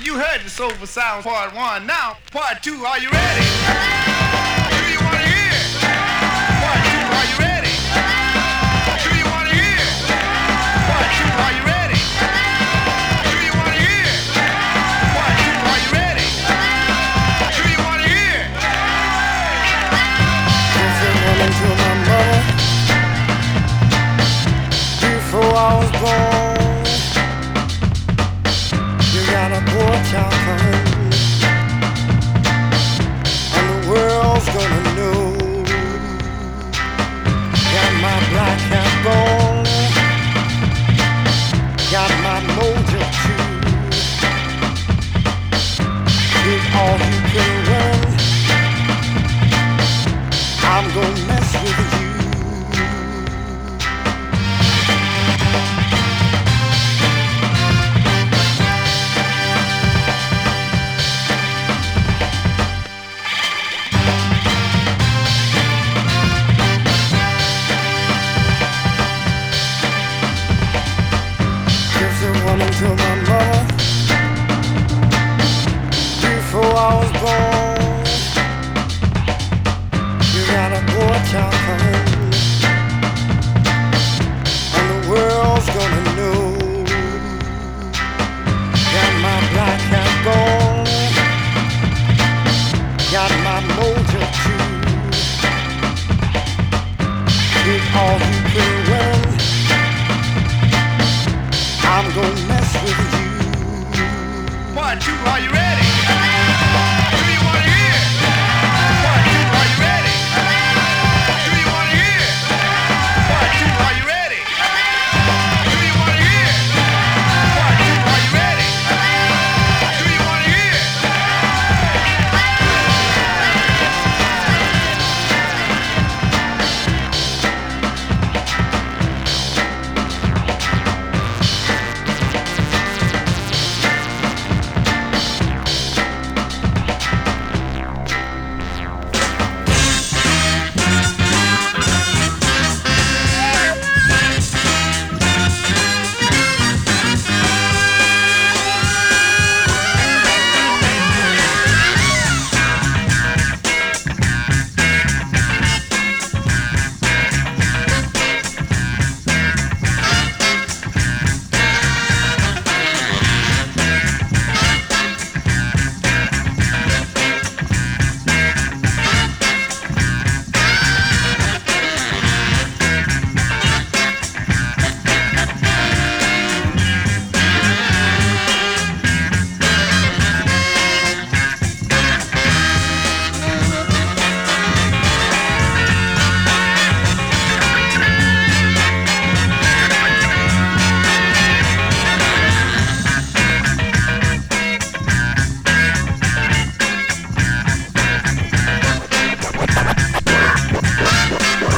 You heard the Soulful Sound Part 1. Now, Part 2, are you ready? Do you want to hear? Part 2, are you ready? Do you want to hear? Part 2, are you ready? Do you want to hear? Part 2, are you ready? Do you want to hear? If you're running to my mother, before I was born, you got a poor child coming, and the world's gonna know. Got my black hat gone, got my mojo too. Did all you can win, I'm gonna mess with you. To my mother, before I was born, you got a poor child coming, and the world's gonna know. Got my black hat gone, got my mojo too. Did all you can win, I'm gonna mess with you. Part 2, are you ready?